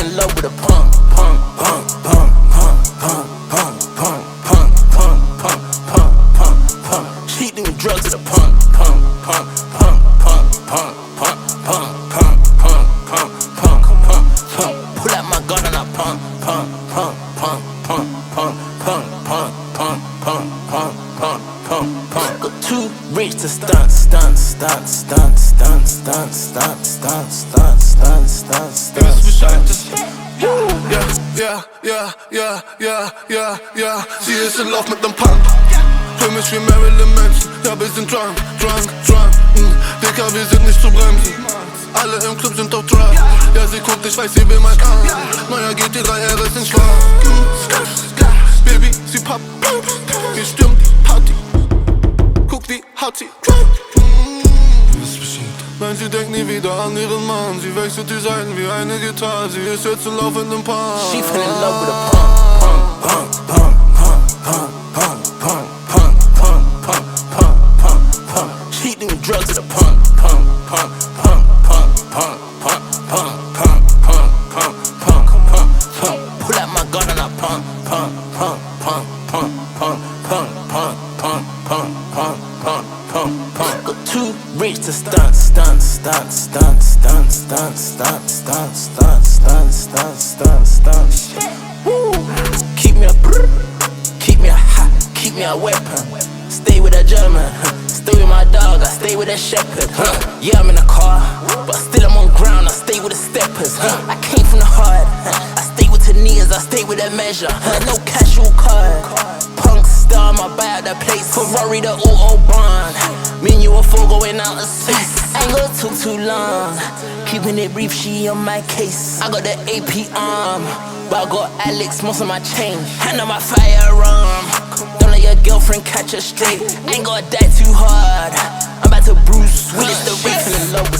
in love with a punk, punk, punk, punk, punk, punk, punk, punk, punk, punk, punk, punk, punk, punk. She doing drugs with a punk, punk, punk, punk, punk, punk, punk, punk, punk, punk, punk, punk, punk, punk. Pull out my gun and I punk, punk, punk, punk, punk, punk, punk, punk, punk, punk, punk, punk, punk, punk. Got too rich to stunt, stunt, stunt, stunt, stunt, stunt, stunt, stunt, stunt, stunt, stunt, stunt. Ja, sie ist in Lauf mit nem Punk. Für mich wie Marilyn Manson. Ja, wir sind drunk. Dicker, wir sind nicht zu bremsen. Alle im Club sind doch drunk. Ja, sie guckt, ich weiß, sie will mein Arm. Neuer GT3 RS in schwarz. Baby, sie pappt. Wir stürmt die Party. Guck, wie hart sie Nein, sie denkt nie wieder an ihren Mann. Sie wechselt die Seiten wie eine Gitarre. Sie ist jetzt in laufendem Park. She fell in love with a punk, punk, punk, punk, punk, punk, punk, punk, punk, punk, punk, punk, punk. She doing drugs with a punk, punk, punk, punk, punk, punk, punk, punk, punk, punk, punk, punk, punk, punk. Pull out my gun and I punk, punk, punk, punk, punk, punk, punk, punk, punk, punk, punk, punk, punk, punk. Got too rich to stunt, stunt, stunt, stunt, stunt, stunt, stunt, stunt, stunt, stunt, stunt, stunt, stunt. Woo! Keep me a brr, keep me a hot, keep me a weapon. Stay with a German, stay with my dog, I stay with a shepherd. Yeah, I'm in a car, but still I'm on ground, I stay with the steppers. I came from the heart, I stay with Tanias, I stay with that measure. No casual card, punk star, my buy at the place. Ferrari the Autobahn, me and you are four going out of space. Ain't gonna took too long, keeping it brief, she on my case. I got the AP arm, but I got Alex, most of my chain. Hand on my firearm, don't let your girlfriend catch her straight. Ain't gonna die too hard, I'm about to Bruce Willis the rape in love with